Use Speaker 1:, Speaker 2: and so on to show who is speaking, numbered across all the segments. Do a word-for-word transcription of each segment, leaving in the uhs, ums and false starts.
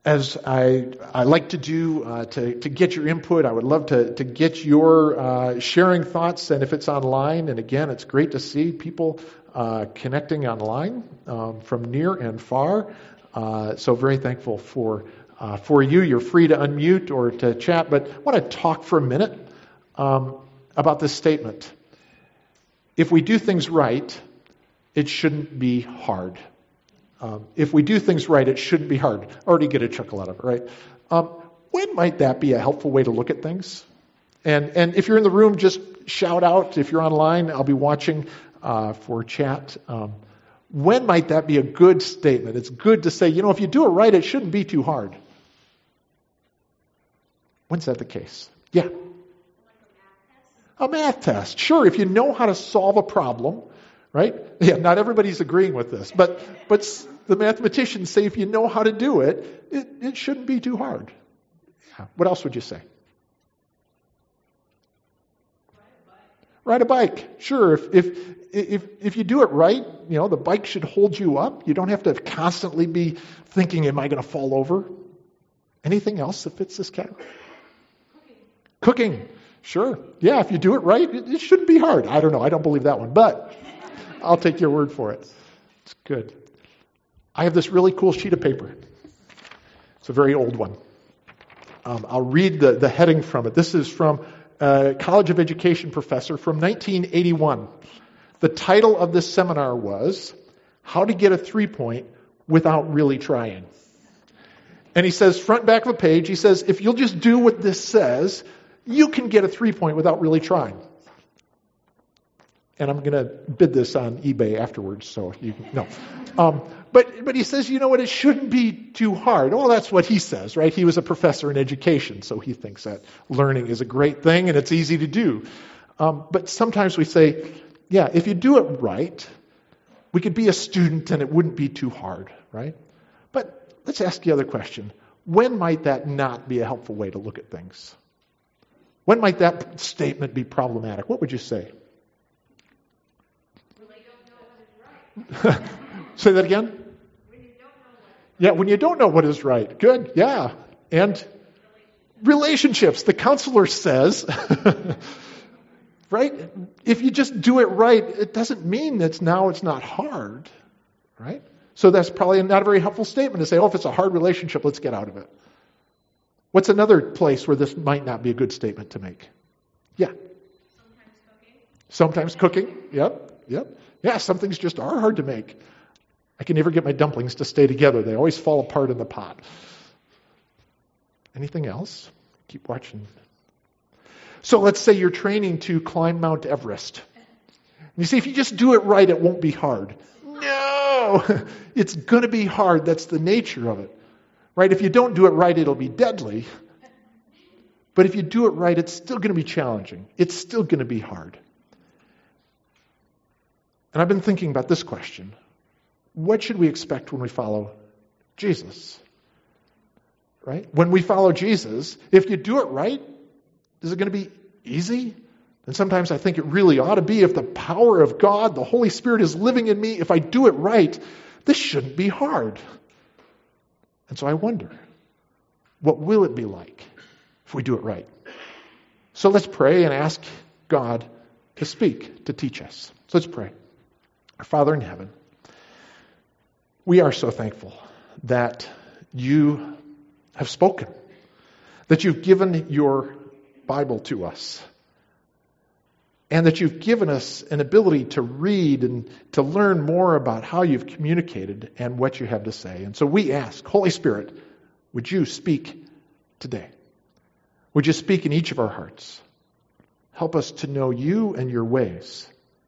Speaker 1: as I, I like to do uh, to, to get your input, I would love to, to get your uh, sharing thoughts, and if it's online, and again, it's great to see people uh, connecting online um, from near and far. Uh, so very thankful for uh, for you. You're free to unmute or to chat, but I want to talk for a minute um, about this statement. If we do things right, it shouldn't be hard. Um, if we do things right, it shouldn't be hard. Already get a chuckle out of it, right? Um, when might that be a helpful way to look at things? And and if you're in the room, just shout out. If you're online, I'll be watching uh, for chat. Um, when might that be a good statement? It's good to say, you know, if you do it right, it shouldn't be too hard. When's that the case? Yeah. A math test. Sure, if you know how to solve a problem, right? Yeah, not everybody's agreeing with this, but but the mathematicians say if you know how to do it, it, it shouldn't be too hard. Yeah. What else would you say? Ride a bike. Sure, if if if if you do it right, you know, the bike should hold you up. You don't have to constantly be thinking, am I going to fall over? Anything else that fits this category? Cooking. Cooking. Sure. Yeah, if you do it right, it, it shouldn't be hard. I don't know. I don't believe that one, but I'll take your word for it. It's good. I have this really cool sheet of paper. It's a very old one. Um, I'll read the, the heading from it. This is from a College of Education professor from nineteen eighty-one. The title of this seminar was, How to Get a Three-Point Without Really Trying. And he says, front and back of a page, he says, if you'll just do what this says, you can get a three-point without really trying. And I'm going to bid this on eBay afterwards, so you can, no. Um, but but he says, you know what, it shouldn't be too hard. Well, that's what he says, right? He was a professor in education, so he thinks that learning is a great thing and it's easy to do. Um, but sometimes we say, yeah, if you do it right, we could be a student and it wouldn't be too hard, right? But let's ask the other question. When might that not be a helpful way to look at things? When might that statement be problematic? What would you say?
Speaker 2: When they don't know what is right.
Speaker 1: Say that again?
Speaker 2: When you don't know what
Speaker 1: Yeah, when you don't know what is right. Good, yeah. And relationships. The counselor says, right? If you just do it right, it doesn't mean that now it's not hard, right? So that's probably not a very helpful statement to say, oh, if it's a hard relationship, let's get out of it. What's another place where this might not be a good statement to make? Yeah.
Speaker 2: Sometimes cooking.
Speaker 1: Sometimes cooking. Yep. Yep. Yeah, some things just are hard to make. I can never get my dumplings to stay together. They always fall apart in the pot. Anything else? Keep watching. So let's say you're training to climb Mount Everest. And you see, if you just do it right, it won't be hard. No! It's going to be hard. That's the nature of it. Right? If you don't do it right, it'll be deadly. But if you do it right, it's still going to be challenging. It's still going to be hard. And I've been thinking about this question. What should we expect when we follow Jesus? Right? When we follow Jesus, if you do it right, is it going to be easy? And sometimes I think it really ought to be. If the power of God, the Holy Spirit is living in me, if I do it right, this shouldn't be hard. And so I wonder, what will it be like if we do it right? So let's pray and ask God to speak, to teach us. So let's pray. Our Father in heaven, we are so thankful that you have spoken, that you've given your Bible to us, and that you've given us an ability to read and to learn more about how you've communicated and what you have to say. And so we ask, Holy Spirit, would you speak today? Would you speak in each of our hearts? Help us to know you and your ways.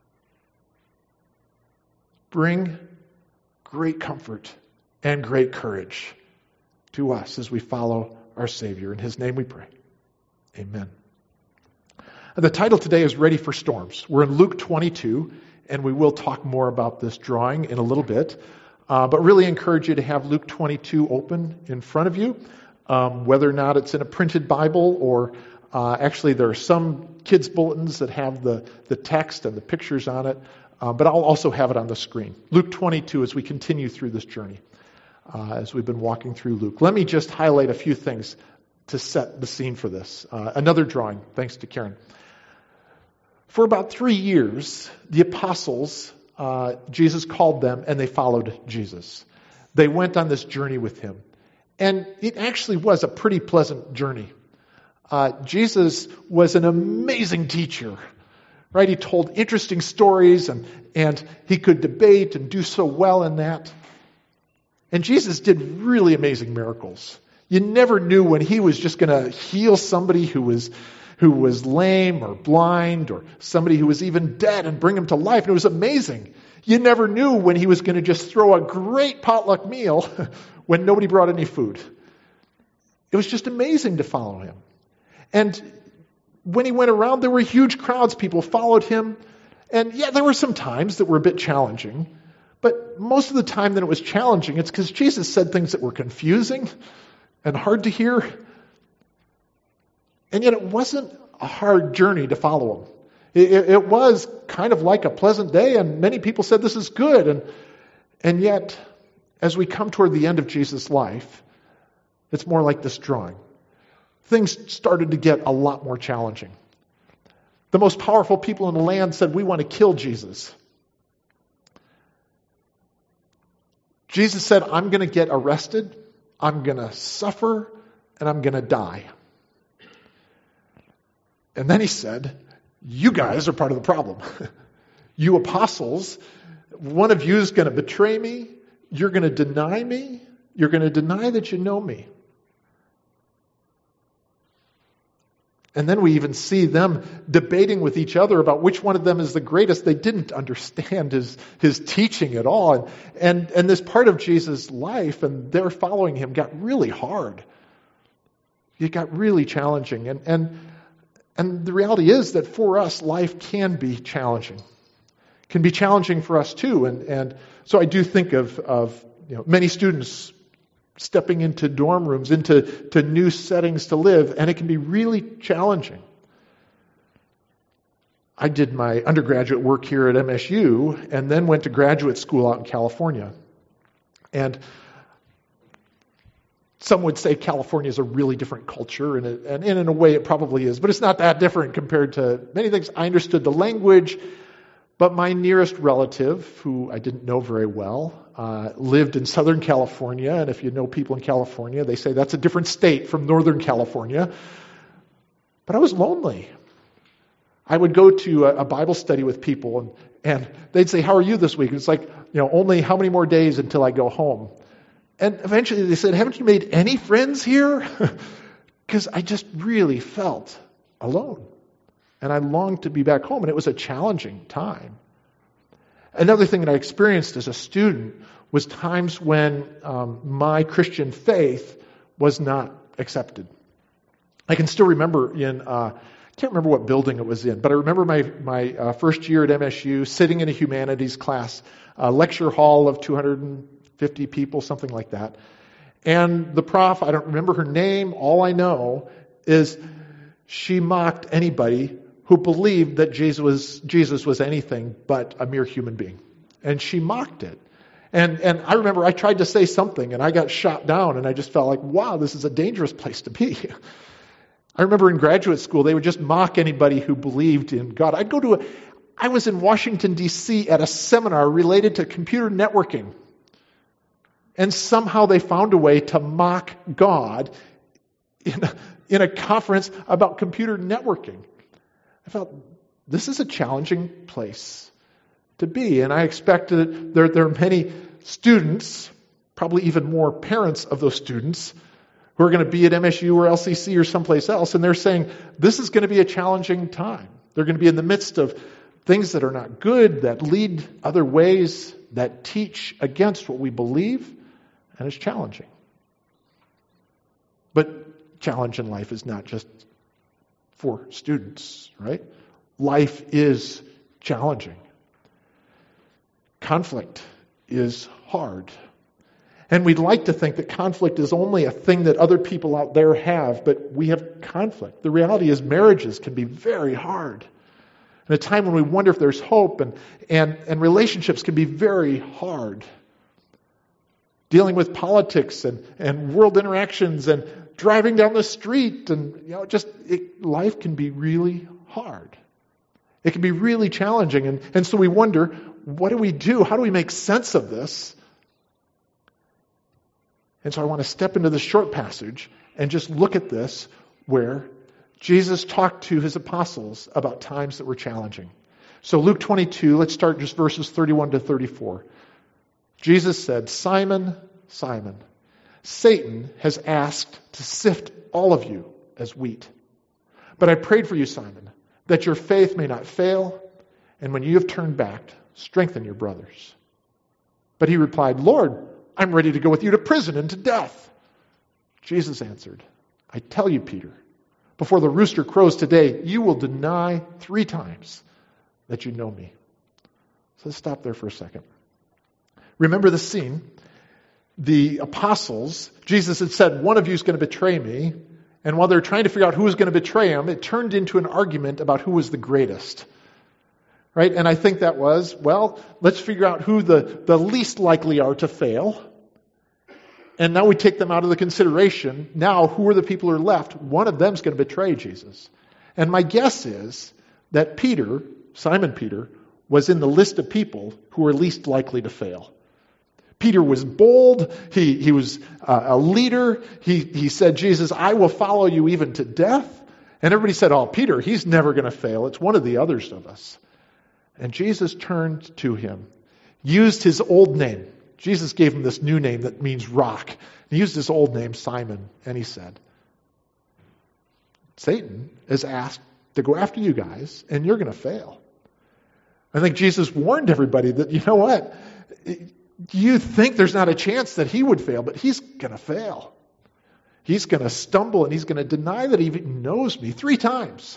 Speaker 1: Bring great comfort and great courage to us as we follow our Savior. In his name we pray. Amen. The title today is Ready for Storms. We're in Luke twenty-two, and we will talk more about this drawing in a little bit. Uh, but really encourage you to have Luke twenty-two open in front of you, um, whether or not it's in a printed Bible or uh, actually there are some kids' bulletins that have the, the text and the pictures on it. Uh, but I'll also have it on the screen. Luke twenty-two as we continue through this journey. uh, as we've been walking through Luke. Let me just highlight a few things to set the scene for this. Uh, another drawing, thanks to Karen. For about three years, the apostles, uh, Jesus called them and they followed Jesus. They went on this journey with him. And it actually was a pretty pleasant journey. Uh, Jesus was an amazing teacher, right? He told interesting stories and, and he could debate and do so well in that. And Jesus did really amazing miracles. You never knew when he was just going to heal somebody who was who was lame or blind or somebody who was even dead and bring him to life. And it was amazing. You never knew when he was going to just throw a great potluck meal when nobody brought any food. It was just amazing to follow him. And when he went around, there were huge crowds. People followed him. And yeah, there were some times that were a bit challenging. But most of the time that it was challenging, it's because Jesus said things that were confusing and hard to hear. And yet it wasn't a hard journey to follow him. It, it, it was kind of like a pleasant day, and many people said this is good. And, and yet, as we come toward the end of Jesus' life, it's more like this drawing. Things started to get a lot more challenging. The most powerful people in the land said, we want to kill Jesus. Jesus said, I'm going to get arrested, I'm going to suffer, and I'm going to die. And then he said, you guys are part of the problem. You apostles, one of you is going to betray me, you're going to deny me, you're going to deny that you know me. And then we even see them debating with each other about which one of them is the greatest. They didn't understand his, his teaching at all. And, and, and this part of Jesus' life and their following him got really hard. It got really challenging. And, and, and the reality is that for us, life can be challenging. Can be challenging for us too. And, and so I do think of, of you know, many students stepping into dorm rooms, into to new settings to live, and it can be really challenging. I did my undergraduate work here at M S U and then went to graduate school out in California. And some would say California is a really different culture, and, it, and in a way it probably is, but it's not that different compared to many things. I understood the language, but my nearest relative, who I didn't know very well, uh, lived in Southern California. And if you know people in California, they say that's a different state from Northern California. But I was lonely. I would go to a, a Bible study with people, and, and they'd say, how are you this week? And it's like, you know, only how many more days until I go home? And eventually they said, haven't you made any friends here? Because I just really felt alone. And I longed to be back home, and it was a challenging time. Another thing that I experienced as a student was times when um, my Christian faith was not accepted. I can still remember in, uh, I can't remember what building it was in, but I remember my, my uh, first year at M S U sitting in a humanities class, a lecture hall of two hundred fifty people, something like that. And the prof, I don't remember her name, all I know is she mocked anybody who believed that Jesus was, Jesus was anything but a mere human being. And she mocked it. And and I remember I tried to say something and I got shot down, and I just felt like, wow, this is a dangerous place to be. I remember in graduate school, they would just mock anybody who believed in God. I'd go to a, I was in Washington, D C at a seminar related to computer networking. And somehow they found a way to mock God in a, in a conference about computer networking. I felt, this is a challenging place to be. And I expected, there, there are many students, probably even more parents of those students, who are going to be at M S U or L C C or someplace else, and they're saying, this is going to be a challenging time. They're going to be in the midst of things that are not good, that lead other ways, that teach against what we believe, and it's challenging. But challenge in life is not just for students, right? Life is challenging. Conflict is hard. And we'd like to think that conflict is only a thing that other people out there have, but we have conflict. The reality is marriages can be very hard. In a time when we wonder if there's hope, and, and, and relationships can be very hard. dealing with politics and, and world interactions and driving down the street. And, you know, just it, life can be really hard. It can be really challenging. And, and so we wonder, what do we do? How do we make sense of this? And so I want to step into this short passage and just look at this where Jesus talked to his apostles about times that were challenging. So Luke twenty-two, let's start just verses thirty-one to thirty-four. Jesus said, Simon, Simon, Satan has asked to sift all of you as wheat. But I prayed for you, Simon, that your faith may not fail, and when you have turned back, strengthen your brothers. But he replied, Lord, I'm ready to go with you to prison and to death. Jesus answered, I tell you, Peter, before the rooster crows today, you will deny three times that you know me. So let's stop there for a second. Remember the scene. The apostles, Jesus had said, one of you is going to betray me. And while they're trying to figure out who was going to betray him, it turned into an argument about who was the greatest. Right? And I think that was, well, let's figure out who the, the least likely are to fail. And now we take them out of the consideration. Now, who are the people who are left? One of them is going to betray Jesus. And my guess is that Peter, Simon Peter, was in the list of people who were least likely to fail. Peter was bold. He, he was uh, a leader. He, he said, Jesus, I will follow you even to death. And everybody said, oh, Peter, he's never going to fail. It's one of the others of us. And Jesus turned to him, used his old name. Jesus gave him this new name that means rock. He used his old name, Simon, and he said, Satan is asked to go after you guys, and you're going to fail. I think Jesus warned everybody that, you know what? You think there's not a chance that he would fail, but he's going to fail. He's going to stumble, and he's going to deny that he even knows me three times.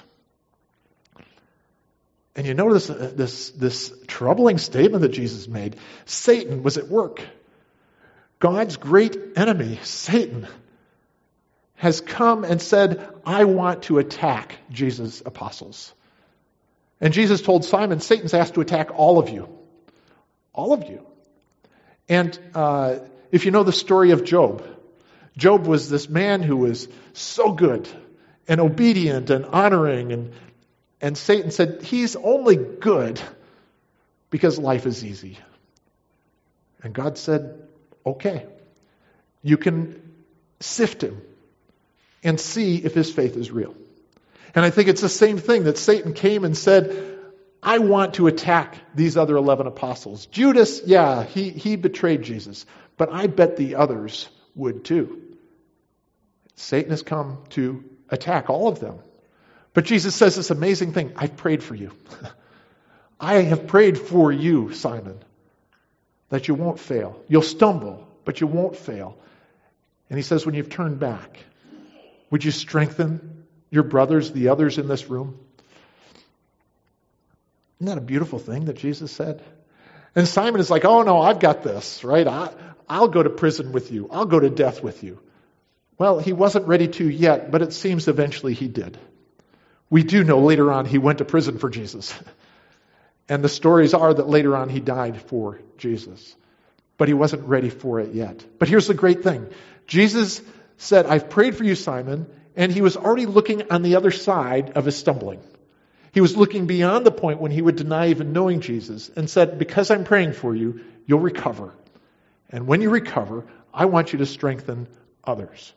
Speaker 1: And you notice this, this troubling statement that Jesus made. Satan was at work. God's great enemy, Satan, has come and said, I want to attack Jesus' apostles. And Jesus told Simon, Satan's asked to attack all of you. All of you. And uh, if you know the story of Job, Job was this man who was so good and obedient and honoring, and And Satan said, he's only good because life is easy. And God said, okay, you can sift him and see if his faith is real. And I think it's the same thing that Satan came and said, I want to attack these other eleven apostles. Judas, yeah, he, he betrayed Jesus, but I bet the others would too. Satan has come to attack all of them. But Jesus says this amazing thing, I've prayed for you. I have prayed for you, Simon, that you won't fail. You'll stumble, but you won't fail. And he says, when you've turned back, would you strengthen your brothers, the others in this room? Isn't that a beautiful thing that Jesus said? And Simon is like, oh no, I've got this, right? I, I'll go to prison with you. I'll go to death with you. Well, he wasn't ready to yet, but it seems eventually he did. We do know later on he went to prison for Jesus. And the stories are that later on he died for Jesus. But he wasn't ready for it yet. But here's the great thing. Jesus said, I've prayed for you, Simon, and he was already looking on the other side of his stumbling. He was looking beyond the point when he would deny even knowing Jesus and said, because I'm praying for you, you'll recover. And when you recover, I want you to strengthen others.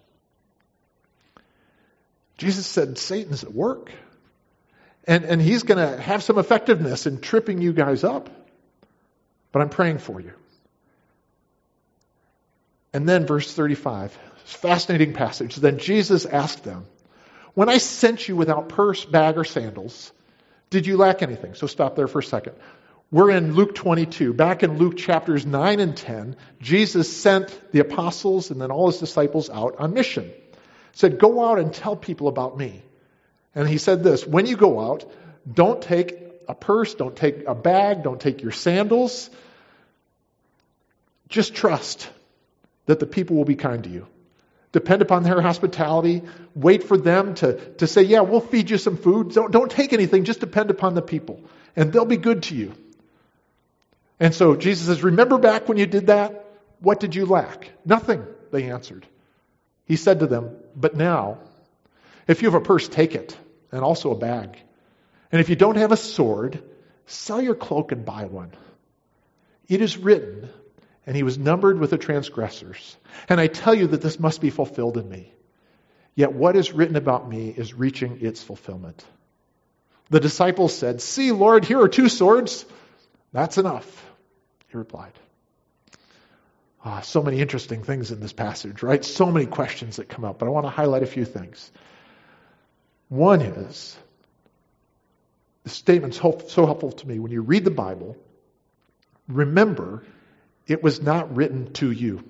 Speaker 1: Jesus said, Satan's at work. And, and he's going to have some effectiveness in tripping you guys up. But I'm praying for you. And then verse thirty-five, fascinating passage. Then Jesus asked them, when I sent you without purse, bag, or sandals, did you lack anything? So stop there for a second. We're in Luke twenty-two. Back in Luke chapters nine and ten, Jesus sent the apostles and then all his disciples out on mission. Said, go out and tell people about me. And he said this, when you go out, don't take a purse, don't take a bag, don't take your sandals. Just trust that the people will be kind to you. Depend upon their hospitality. Wait for them to, to say, yeah, we'll feed you some food. Don't, don't take anything, just depend upon the people. And they'll be good to you. And so Jesus says, remember back when you did that? What did you lack? Nothing, they answered. He said to them, but now, if you have a purse, take it, and also a bag. And if you don't have a sword, sell your cloak and buy one. It is written, and he was numbered with the transgressors. And I tell you that this must be fulfilled in me. Yet what is written about me is reaching its fulfillment. The disciples said, see, Lord, here are two swords. That's enough, he replied. Ah, so many interesting things in this passage, right? So many questions that come up, but I want to highlight a few things. One is, the statement's so helpful to me. When you read the Bible, remember, it was not written to you.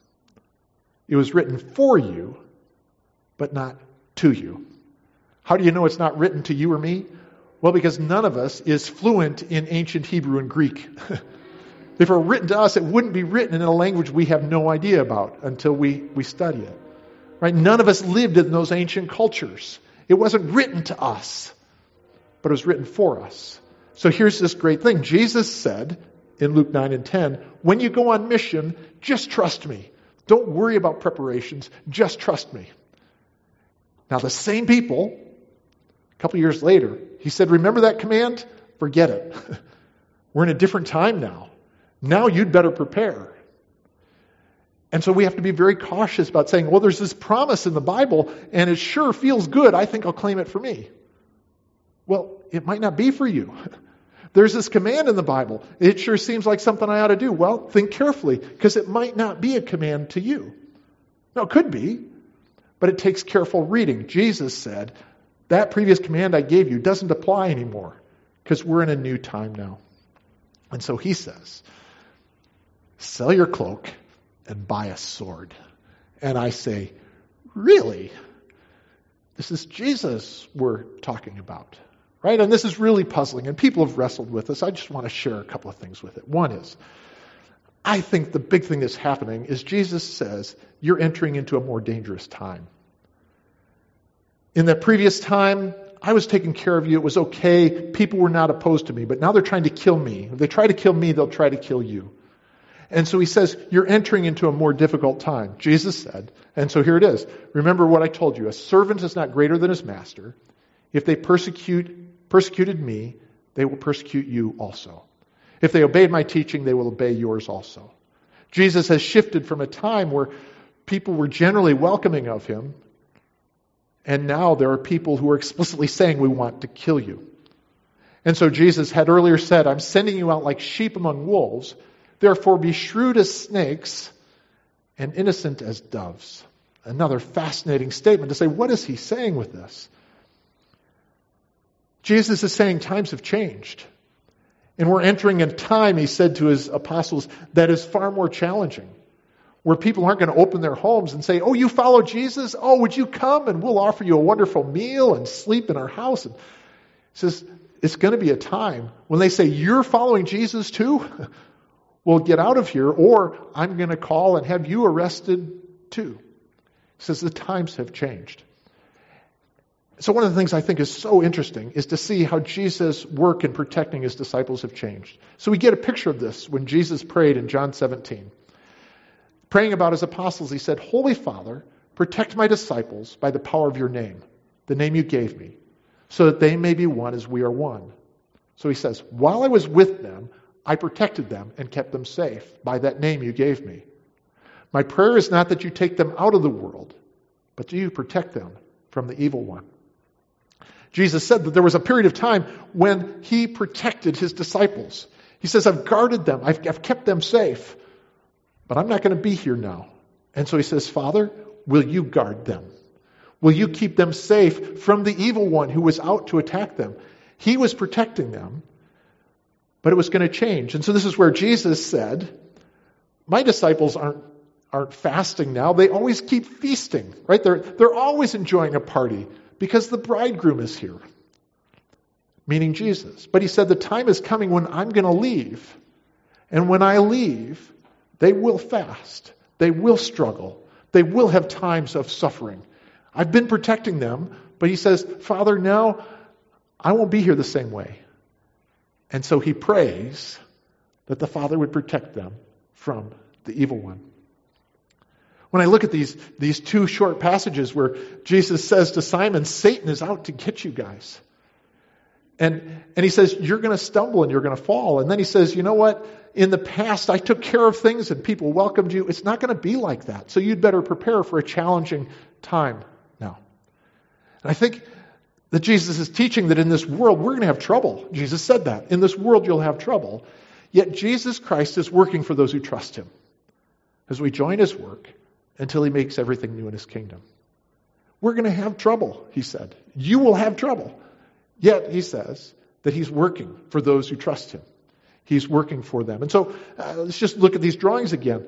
Speaker 1: It was written for you, but not to you. How do you know it's not written to you or me? Well, because none of us is fluent in ancient Hebrew and Greek. If it were written to us, it wouldn't be written in a language we have no idea about until we, we study it. Right? None of us lived in those ancient cultures. It wasn't written to us, but it was written for us. So here's this great thing. Jesus said in Luke nine and ten, when you go on mission, just trust me. Don't worry about preparations. Just trust me. Now the same people, a couple years later, he said, remember that command? Forget it. We're in a different time now. Now you'd better prepare. And so we have to be very cautious about saying, well, there's this promise in the Bible, and it sure feels good. I think I'll claim it for me. Well, it might not be for you. There's this command in the Bible. It sure seems like something I ought to do. Well, think carefully, because it might not be a command to you. No, it could be, but it takes careful reading. Jesus said, that previous command I gave you doesn't apply anymore, because we're in a new time now. And so he says, sell your cloak and buy a sword. And I say, really? This is Jesus we're talking about, right? And this is really puzzling, and people have wrestled with this. I just want to share a couple of things with it. One is, I think the big thing that's happening is Jesus says, you're entering into a more dangerous time. In that previous time, I was taking care of you. It was okay. People were not opposed to me, but now they're trying to kill me. If they try to kill me, they'll try to kill you. And so he says, you're entering into a more difficult time. Jesus said, and so here it is. Remember what I told you. A servant is not greater than his master. If they persecute, persecuted me, they will persecute you also. If they obeyed my teaching, they will obey yours also. Jesus has shifted from a time where people were generally welcoming of him, and now there are people who are explicitly saying, we want to kill you. And so Jesus had earlier said, I'm sending you out like sheep among wolves. Therefore be shrewd as snakes and innocent as doves. Another fascinating statement to say, what is he saying with this? Jesus is saying times have changed. And we're entering a time, he said to his apostles, that is far more challenging. Where people aren't going to open their homes and say, oh, you follow Jesus? Oh, would you come and we'll offer you a wonderful meal and sleep in our house? And he says, it's going to be a time when they say, you're following Jesus too? Well, get out of here, or I'm going to call and have you arrested too. He says the times have changed. So one of the things I think is so interesting is to see how Jesus' work in protecting his disciples have changed. So we get a picture of this when Jesus prayed in John seventeen. Praying about his apostles, he said, Holy Father, protect my disciples by the power of your name, the name you gave me, so that they may be one as we are one. So he says, while I was with them, I protected them and kept them safe by that name you gave me. My prayer is not that you take them out of the world, but that you protect them from the evil one. Jesus said that there was a period of time when he protected his disciples. He says, I've guarded them, I've, I've kept them safe. But I'm not going to be here now. And so he says, Father, will you guard them? Will you keep them safe from the evil one who was out to attack them? He was protecting them, but it was going to change. And so this is where Jesus said, my disciples aren't, aren't fasting now. They always keep feasting, right? They're, they're always enjoying a party because the bridegroom is here, meaning Jesus. But he said, the time is coming when I'm going to leave. And when I leave, they will fast. They will struggle. They will have times of suffering. I've been protecting them, but he says, Father, now I won't be here the same way. And so he prays that the Father would protect them from the evil one. When I look at these, these two short passages where Jesus says to Simon, Satan is out to get you guys. And, and he says, you're going to stumble and you're going to fall. And then he says, you know what? In the past, I took care of things and people welcomed you. It's not going to be like that. So you'd better prepare for a challenging time now. And I think that Jesus is teaching that in this world, we're going to have trouble. Jesus said that. In this world, you'll have trouble. Yet Jesus Christ is working for those who trust him as we join his work until he makes everything new in his kingdom. We're going to have trouble, he said. You will have trouble. Yet, he says that he's working for those who trust him. He's working for them. And so, uh, let's just look at these drawings again.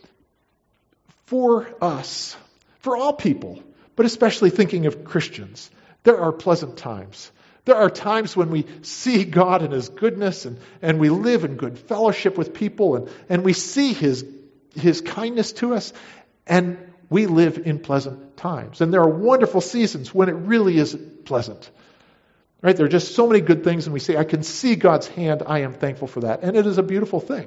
Speaker 1: For us, for all people, but especially thinking of Christians, there are pleasant times. There are times when we see God and his goodness, and, and we live in good fellowship with people, and, and we see his, his kindness to us, and we live in pleasant times. And there are wonderful seasons when it really is pleasant. Right? There are just so many good things, and we say, I can see God's hand. I am thankful for that. And it is a beautiful thing.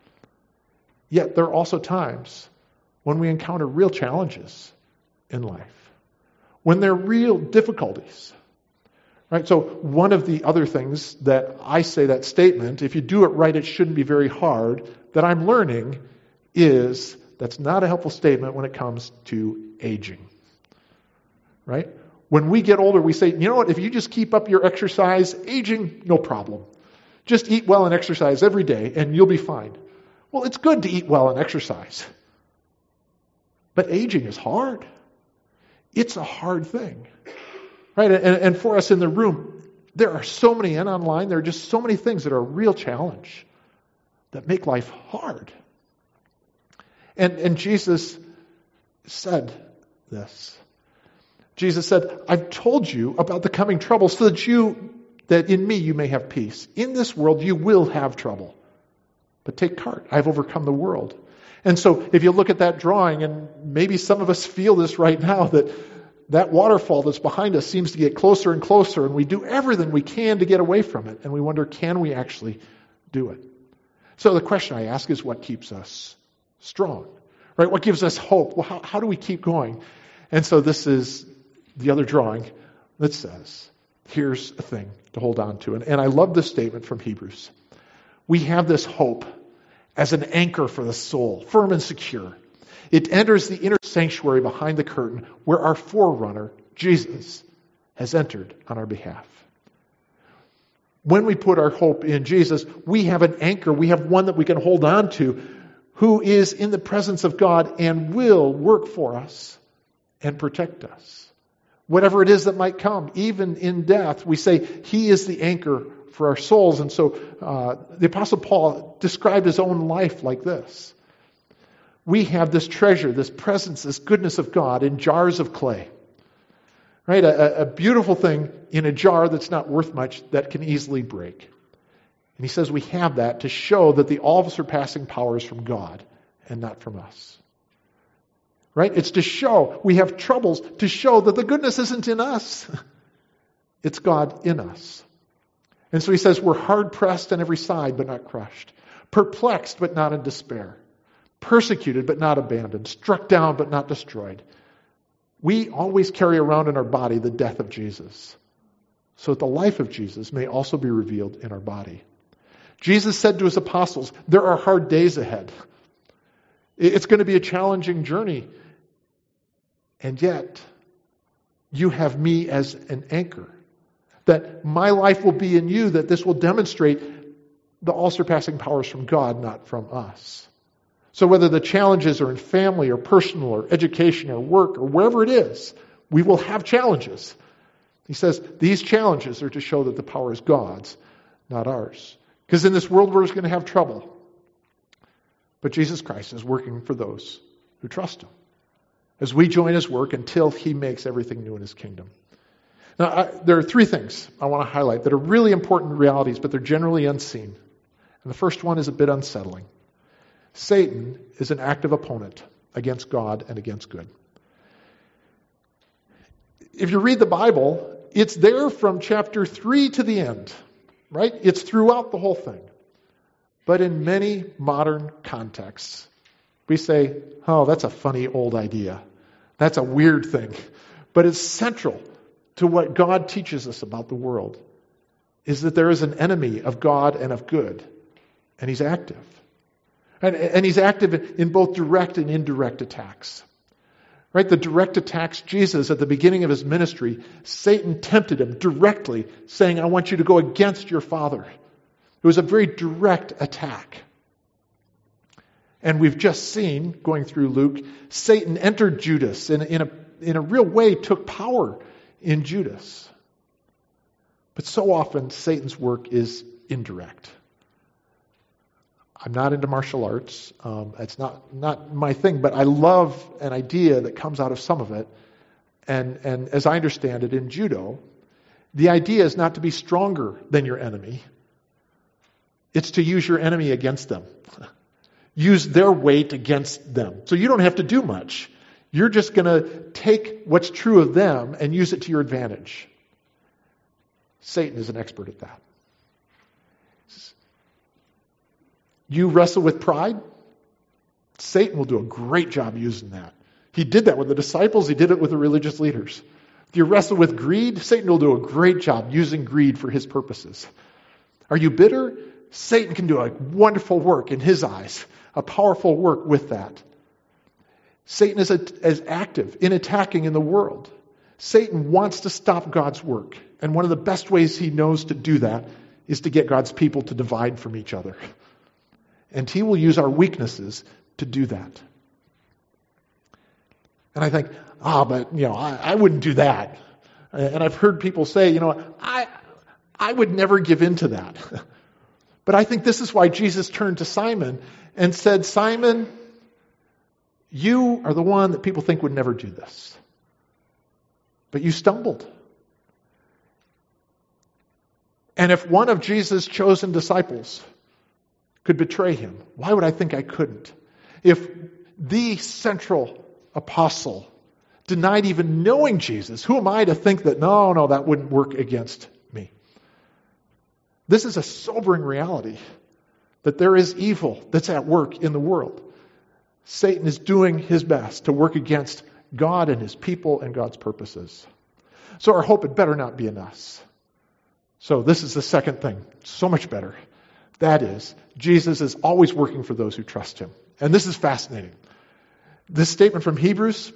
Speaker 1: Yet there are also times when we encounter real challenges in life, when there are real difficulties. Right? So one of the other things that I say that statement, if you do it right, it shouldn't be very hard, that I'm learning is that's not a helpful statement when it comes to aging. Right? When we get older, we say, you know what, if you just keep up your exercise, aging, no problem. Just eat well and exercise every day, and you'll be fine. Well, it's good to eat well and exercise. But aging is hard. It's a hard thing. Right? And, and for us in the room, there are so many, and online, there are just so many things that are a real challenge that make life hard. And, and Jesus said this. Jesus said, I've told you about the coming trouble so that you, that in me you may have peace. In this world you will have trouble. But take heart, I've overcome the world. And so if you look at that drawing, and maybe some of us feel this right now, that that waterfall that's behind us seems to get closer and closer, and we do everything we can to get away from it. And we wonder, can we actually do it? So the question I ask is, what keeps us strong? Right? What gives us hope? Well, how, how do we keep going? And so this is the other drawing that says, here's a thing to hold on to. And, and I love this statement from Hebrews. We have this hope as an anchor for the soul, firm and secure. It enters the inner sanctuary behind the curtain where our forerunner, Jesus, has entered on our behalf. When we put our hope in Jesus, we have an anchor. We have one that we can hold on to, who is in the presence of God and will work for us and protect us. Whatever it is that might come, even in death, we say he is the anchor for our souls. And so uh, the Apostle Paul described his own life like this. We have this treasure, this presence, this goodness of God in jars of clay. Right? A, a beautiful thing in a jar that's not worth much, that can easily break. And he says we have that to show that the all-surpassing power is from God and not from us. Right? It's to show we have troubles, to show that the goodness isn't in us. It's God in us. And so he says we're hard-pressed on every side, but not crushed. Perplexed, but not in despair. Persecuted, but not abandoned. Struck down, but not destroyed. We always carry around in our body the death of Jesus, so that the life of Jesus may also be revealed in our body. Jesus said to his apostles, there are hard days ahead. It's going to be a challenging journey. And yet, you have me as an anchor. That my life will be in you, that this will demonstrate the all-surpassing powers from God, not from us. So whether the challenges are in family or personal or education or work or wherever it is, we will have challenges. He says these challenges are to show that the power is God's, not ours. Because in this world we're going to have trouble. But Jesus Christ is working for those who trust him, as we join his work until he makes everything new in his kingdom. Now, I, there are three things I want to highlight that are really important realities, but they're generally unseen. And the first one is a bit unsettling. Satan is an active opponent against God and against good. If you read the Bible, it's there from chapter three to the end, right? It's throughout the whole thing. But in many modern contexts, We say, oh, that's a funny old idea. That's a weird thing. But it's central to what God teaches us about the world, is that there is an enemy of God and of good, and he's active. And, and he's active in both direct and indirect attacks. Right? The direct attacks, Jesus, at the beginning of his ministry, Satan tempted him directly, saying, I want you to go against your father. It was a very direct attack. And we've just seen, going through Luke, Satan entered Judas and in a, in a real way took power in Judas. But so often, Satan's work is indirect. I'm not into martial arts. Um, it's not, not my thing, but I love an idea that comes out of some of it. And, and as I understand it in judo, the idea is not to be stronger than your enemy. It's to use your enemy against them. Use their weight against them. So you don't have to do much. You're just going to take what's true of them and use it to your advantage. Satan is an expert at that. You wrestle with pride, Satan will do a great job using that. He did that with the disciples. He did it with the religious leaders. If you wrestle with greed, Satan will do a great job using greed for his purposes. Are you bitter? Satan can do a wonderful work in his eyes, a powerful work with that. Satan is, a, is active in attacking in the world. Satan wants to stop God's work. And one of the best ways he knows to do that is to get God's people to divide from each other. And he will use our weaknesses to do that. And I think, ah, oh, but, you know, I, I wouldn't do that. And I've heard people say, you know, I, I would never give in to that. But I think this is why Jesus turned to Simon and said, Simon, you are the one that people think would never do this. But you stumbled. And if one of Jesus' chosen disciples could betray him, why would I think I couldn't? If the central apostle denied even knowing Jesus, who am I to think that, no, no, that wouldn't work against me? This is a sobering reality, that there is evil that's at work in the world. Satan is doing his best to work against God and his people and God's purposes. So our hope had better not be in us. So this is the second thing, so much better. That is, Jesus is always working for those who trust him. And this is fascinating. This statement from Hebrews,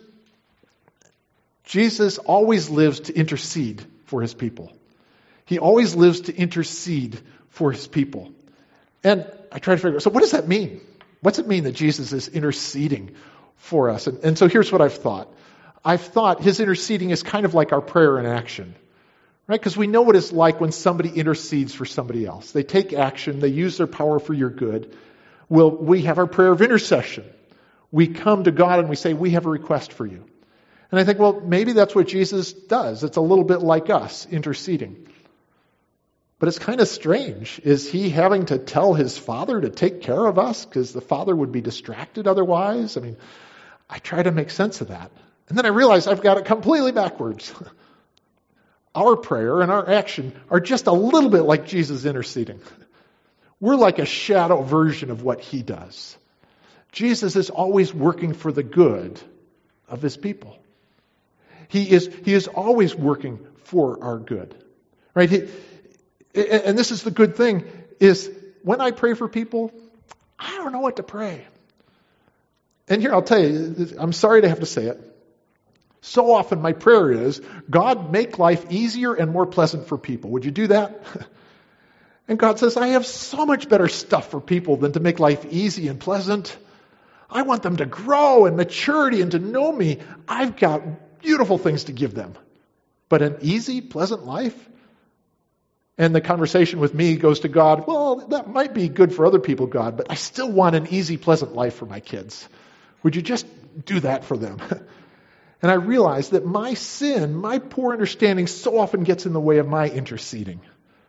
Speaker 1: Jesus always lives to intercede for his people. He always lives to intercede for his people. And I try to figure out, so what does that mean? What's it mean that Jesus is interceding for us? And, and so here's what I've thought. I've thought his interceding is kind of like our prayer in action. Right? Because we know what it's like when somebody intercedes for somebody else. They take action. They use their power for your good. Well, we have our prayer of intercession. We come to God and we say, we have a request for you. And I think, well, maybe that's what Jesus does. It's a little bit like us, interceding. But it's kind of strange. Is he having to tell his Father to take care of us because the Father would be distracted otherwise? I mean, I try to make sense of that. And then I realize I've got it completely backwards. Our prayer and our action are just a little bit like Jesus interceding. We're like a shadow version of what he does. Jesus is always working for the good of his people. He is, he is always working for our good. Right? He, and this is the good thing, is when I pray for people, I don't know what to pray. And here I'll tell you, I'm sorry to have to say it. So often my prayer is, God, make life easier and more pleasant for people. Would you do that? And God says, I have so much better stuff for people than to make life easy and pleasant. I want them to grow in maturity and to know me. I've got beautiful things to give them. But an easy, pleasant life? And the conversation with me goes to God, well, that might be good for other people, God, but I still want an easy, pleasant life for my kids. Would you just do that for them? And I realize that my sin, my poor understanding so often gets in the way of my interceding.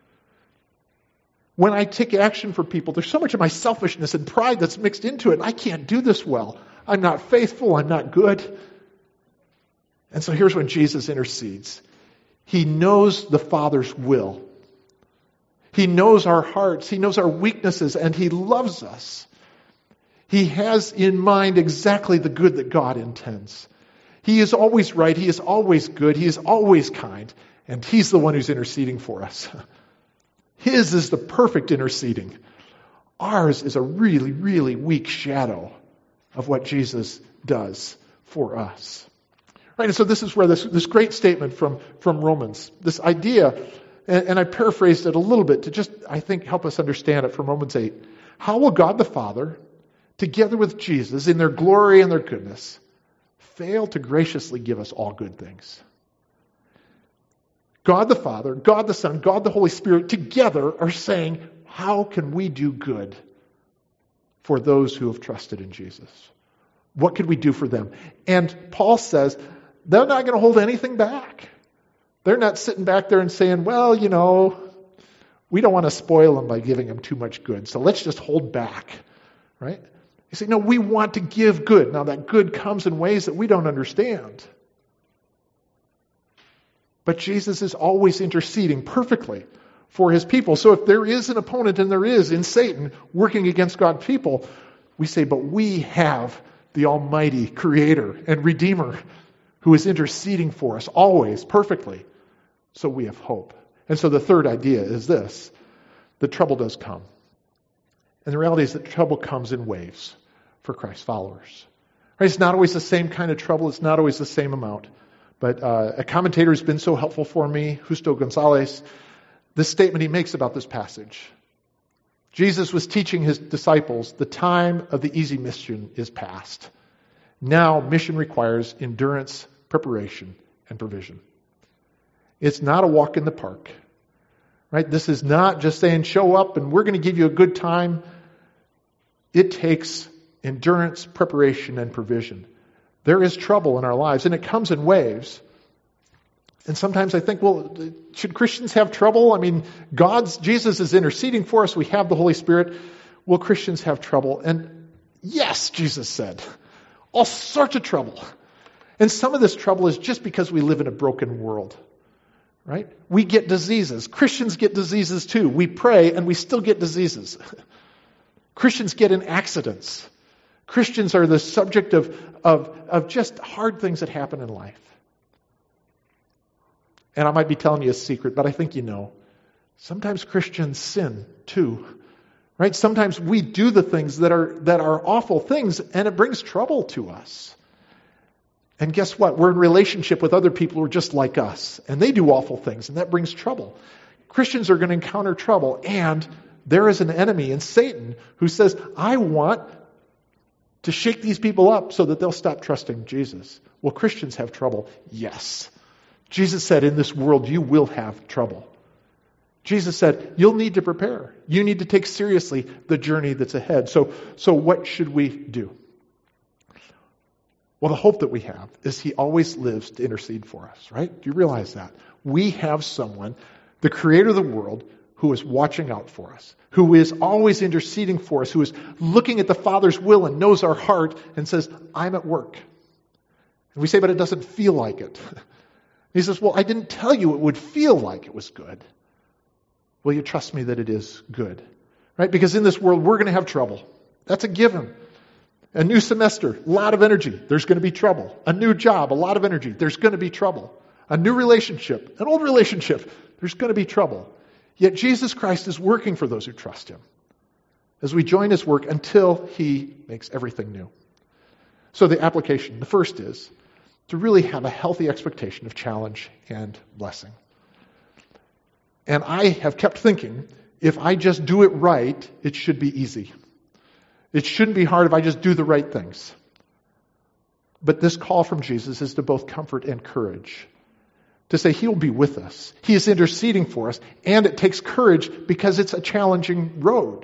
Speaker 1: When I take action for people, there's so much of my selfishness and pride that's mixed into it. And I can't do this well. I'm not faithful. I'm not good. And so here's when Jesus intercedes. He knows the Father's will. He knows our hearts. He knows our weaknesses, and he loves us. He has in mind exactly the good that God intends. He is always right. He is always good. He is always kind. And He's the one who's interceding for us. His is the perfect interceding. Ours is a really, really weak shadow of what Jesus does for us. Right? And so this is where this, this great statement from, from Romans, this idea, and, and I paraphrased it a little bit to just, I think, help us understand it from Romans eight. How will God the Father, together with Jesus, in their glory and their goodness, fail to graciously give us all good things? God the Father, God the Son, God the Holy Spirit together are saying, how can we do good for those who have trusted in Jesus? What could we do for them? And Paul says, they're not going to hold anything back. They're not sitting back there and saying, well, you know, we don't want to spoil them by giving them too much good, so let's just hold back, right? You say, no, we want to give good. Now, that good comes in ways that we don't understand. But Jesus is always interceding perfectly for His people. So if there is an opponent, and there is in Satan, working against God's people, we say, but we have the Almighty Creator and Redeemer who is interceding for us always perfectly. So we have hope. And so the third idea is this: that trouble does come. And the reality is that trouble comes in waves for Christ's followers. Right? It's not always the same kind of trouble. It's not always the same amount. But uh, a commentator has been so helpful for me, Justo Gonzalez, this statement he makes about this passage. Jesus was teaching His disciples, the time of the easy mission is past. Now mission requires endurance, preparation, and provision. It's not a walk in the park. Right? This is not just saying, show up and we're going to give you a good time. It takes endurance, preparation, and provision. There is trouble in our lives, and it comes in waves. And sometimes I think, well, should Christians have trouble? I mean, God's, Jesus is interceding for us. We have the Holy Spirit. Will Christians have trouble? And yes, Jesus said, all sorts of trouble. And some of this trouble is just because we live in a broken world. Right? We get diseases. Christians get diseases too. We pray and we still get diseases. Christians get in accidents. Christians are the subject of, of, of just hard things that happen in life. And I might be telling you a secret, but I think you know. Sometimes Christians sin too. Right? Sometimes we do the things that are that are awful things, and it brings trouble to us. And guess what? We're in relationship with other people who are just like us, and they do awful things, and that brings trouble. Christians are going to encounter trouble, and there is an enemy in Satan who says, I want to shake these people up so that they'll stop trusting Jesus. Well, Christians have trouble. Yes. Jesus said, in this world you will have trouble. Jesus said, you'll need to prepare. You need to take seriously the journey that's ahead. So, so what should we do? Well, the hope that we have is He always lives to intercede for us, right? Do you realize that? We have someone, the Creator of the world, who is watching out for us, who is always interceding for us, who is looking at the Father's will and knows our heart and says, I'm at work. And we say, but it doesn't feel like it. He says, well, I didn't tell you it would feel like it was good. Will you trust me that it is good? Right? Because in this world, we're going to have trouble. That's a given. A new semester, a lot of energy. There's going to be trouble. A new job, a lot of energy. There's going to be trouble. A new relationship, an old relationship. There's going to be trouble. Yet Jesus Christ is working for those who trust Him as we join His work until He makes everything new. So the application, the first is to really have a healthy expectation of challenge and blessing. And I have kept thinking, if I just do it right, it should be easy. It shouldn't be hard if I just do the right things. But this call from Jesus is to both comfort and courage. To say He'll be with us. He is interceding for us. And it takes courage because it's a challenging road.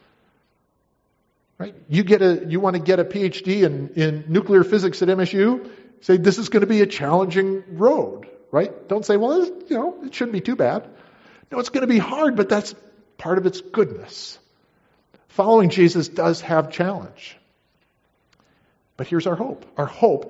Speaker 1: Right? You get a you want to get a P H D in, in nuclear physics at M S U, say this is going to be a challenging road. Right? Don't say, well, you know, it shouldn't be too bad. No, it's going to be hard, but that's part of its goodness. Following Jesus does have challenge. But here's our hope. Our hope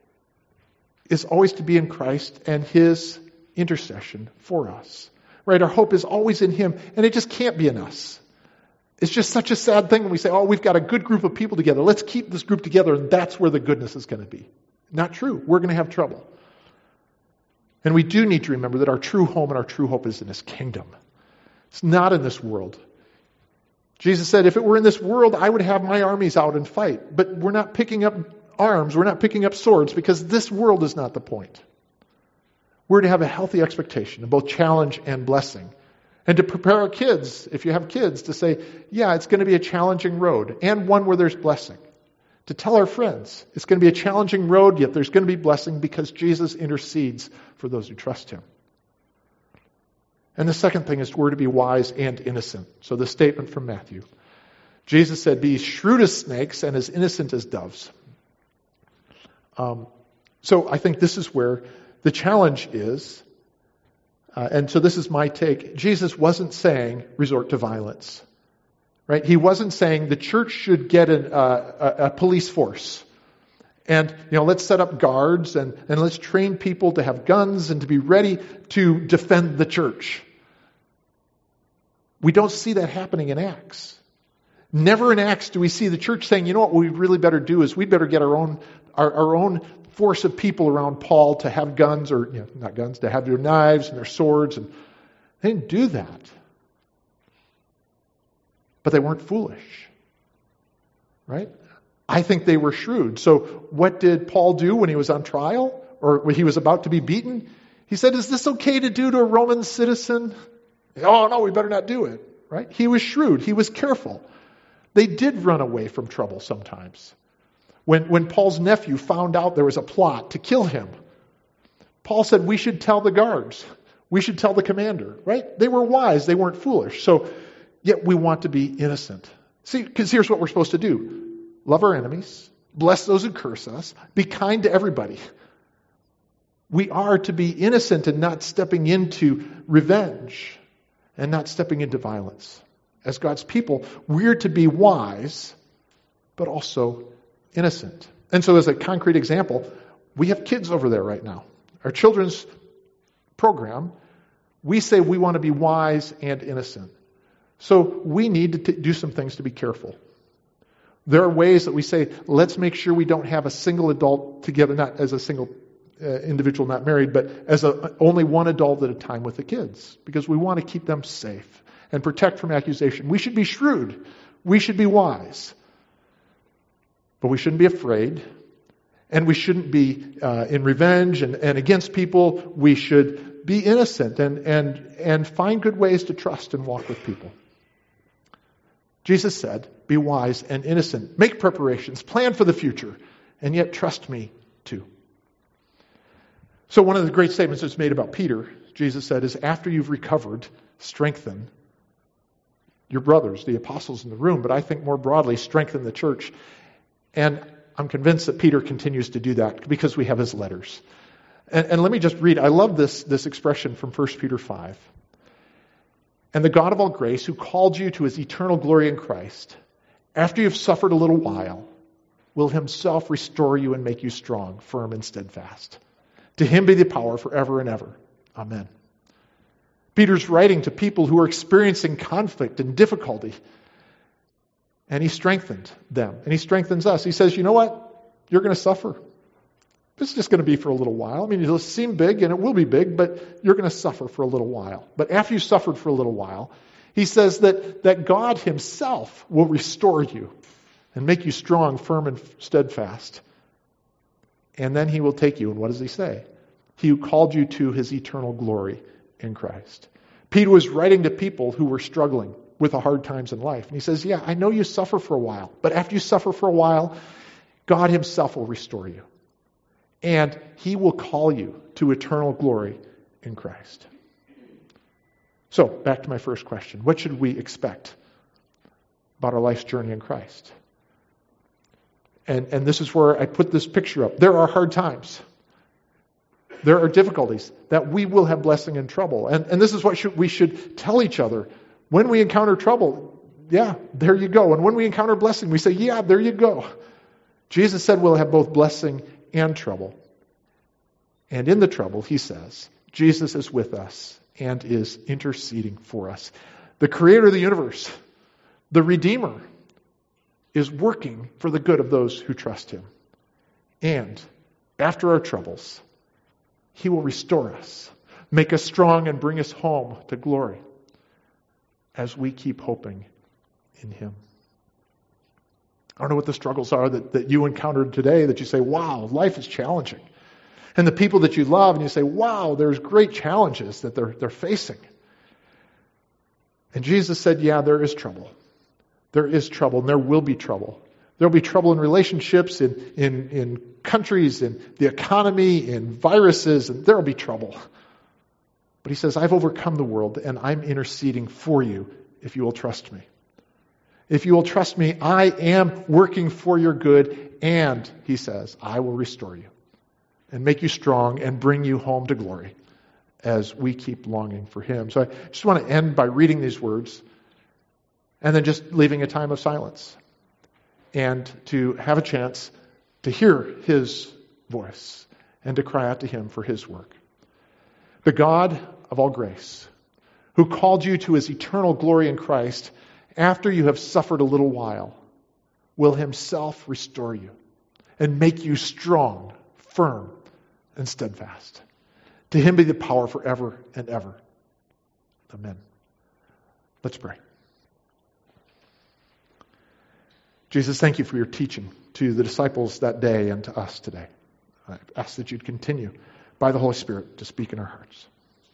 Speaker 1: is always to be in Christ and His intercession for us. Right? Our hope is always in Him, and it just can't be in us. It's just such a sad thing when we say, oh, we've got a good group of people together. Let's keep this group together, and that's where the goodness is going to be. Not true. We're going to have trouble. And we do need to remember that our true home and our true hope is in His kingdom. It's not in this world. Jesus said, if it were in this world, I would have my armies out and fight. But we're not picking up arms. We're not picking up swords because this world is not the point. We're to have a healthy expectation of both challenge and blessing. And to prepare our kids, if you have kids, to say, yeah, it's going to be a challenging road and one where there's blessing. To tell our friends, it's going to be a challenging road, yet there's going to be blessing because Jesus intercedes for those who trust Him. And the second thing is we're to be wise and innocent. So the statement from Matthew. Jesus said, be shrewd as snakes and as innocent as doves. Um, so I think this is where the challenge is. Uh, and so this is my take. Jesus wasn't saying resort to violence. Right? He wasn't saying the church should get an, uh, a, a police force. And, you know, let's set up guards and, and let's train people to have guns and to be ready to defend the church. We don't see that happening in Acts. Never in Acts do we see the church saying, you know what we really better do is we better get our own our, our own force of people around Paul to have guns, or you know, not guns, to have their knives and their swords. And they didn't do that. But they weren't foolish. Right? I think they were shrewd. So what did Paul do when he was on trial? Or when he was about to be beaten? He said, is this okay to do to a Roman citizen? Oh, no, we better not do it. Right? He was shrewd. He was careful. They did run away from trouble sometimes. When, when Paul's nephew found out there was a plot to kill him, Paul said, we should tell the guards. We should tell the commander. Right? They were wise. They weren't foolish. So, yet we want to be innocent. See, because here's what we're supposed to do. Love our enemies. Bless those who curse us. Be kind to everybody. We are to be innocent and not stepping into revenge and not stepping into violence. As God's people, we're to be wise, but also innocent. And so as a concrete example, we have kids over there right now. Our children's program, we say we want to be wise and innocent. So we need to t- do some things to be careful. There are ways that we say, let's make sure we don't have a single adult together, not as a single uh, individual not married, but as a, only one adult at a time with the kids, because we want to keep them safe and protect from accusation. We should be shrewd. We should be wise. But we shouldn't be afraid. And we shouldn't be uh, in revenge and, and against people. We should be innocent and, and, and find good ways to trust and walk with people. Jesus said, be wise and innocent. Make preparations. Plan for the future. And yet trust me too. So one of the great statements that's made about Peter, Jesus said, is after you've recovered, strengthen your brothers, the apostles in the room, but I think more broadly, strengthen the church. And I'm convinced that Peter continues to do that because we have his letters. And, and let me just read, I love this, this expression from First Peter five. And the God of all grace, who called you to His eternal glory in Christ, after you've suffered a little while, will Himself restore you and make you strong, firm, and steadfast. To Him be the power forever and ever. Amen. Peter's writing to people who are experiencing conflict and difficulty. And he strengthened them. And he strengthens us. He says, you know what? You're going to suffer. This is just going to be for a little while. I mean, it'll seem big, and it will be big, but you're going to suffer for a little while. But after you suffered for a little while, he says that, that God Himself will restore you and make you strong, firm, and steadfast. And then He will take you. And what does He say? He who called you to His eternal glory in Christ. Peter was writing to people who were struggling with the hard times in life. And he says, yeah, I know you suffer for a while, but after you suffer for a while, God Himself will restore you. And He will call you to eternal glory in Christ. So, back to my first question. What should we expect about our life's journey in Christ? And, and this is where I put this picture up. There are hard times. There are difficulties that we will have blessing and trouble. And, and this is what should, we should tell each other. When we encounter trouble, yeah, there you go. And when we encounter blessing, we say, yeah, there you go. Jesus said we'll have both blessing and trouble. And in the trouble, He says, Jesus is with us and is interceding for us. The Creator of the universe, The Redeemer is working for the good of those who trust him. And after our troubles, he will restore us, make us strong, and bring us home to glory as we keep hoping in him. I don't know what the struggles are that, that you encountered today that you say, wow, life is challenging. And the people that you love, and you say, wow, there's great challenges that they're, they're facing. And Jesus said, yeah, there is trouble. There is trouble, and there will be trouble. There will be trouble in relationships, in, in, in countries, in the economy, in viruses, and there will be trouble. But he says, I've overcome the world, and I'm interceding for you if you will trust me. If you will trust me, I am working for your good, and, he says, I will restore you and make you strong and bring you home to glory as we keep longing for him. So I just want to end by reading these words and then just leaving a time of silence and to have a chance to hear his voice and to cry out to him for his work. The God of all grace, who called you to his eternal glory in Christ, after you have suffered a little while, will himself restore you and make you strong, firm, and steadfast. To him be the power forever and ever. Amen. Let's pray. Jesus, thank you for your teaching to the disciples that day and to us today. I ask that you'd continue by the Holy Spirit to speak in our hearts.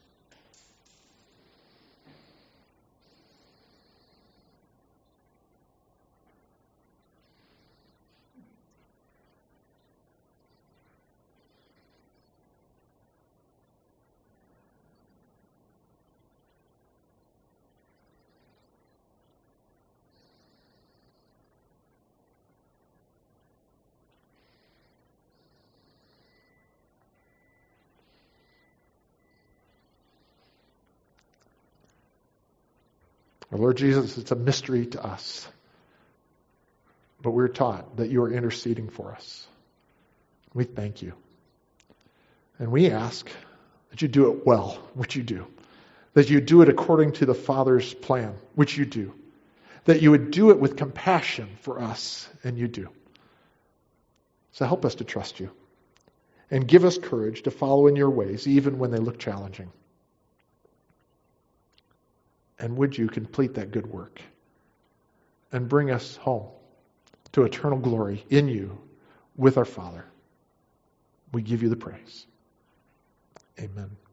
Speaker 1: Our Lord Jesus, it's a mystery to us. But we're taught that you are interceding for us. We thank you. And we ask that you do it well, which you do. That you do it according to the Father's plan, which you do. That you would do it with compassion for us, and you do. So help us to trust you. And give us courage to follow in your ways, even when they look challenging. And would you complete that good work and bring us home to eternal glory in you with our Father. We give you the praise. Amen.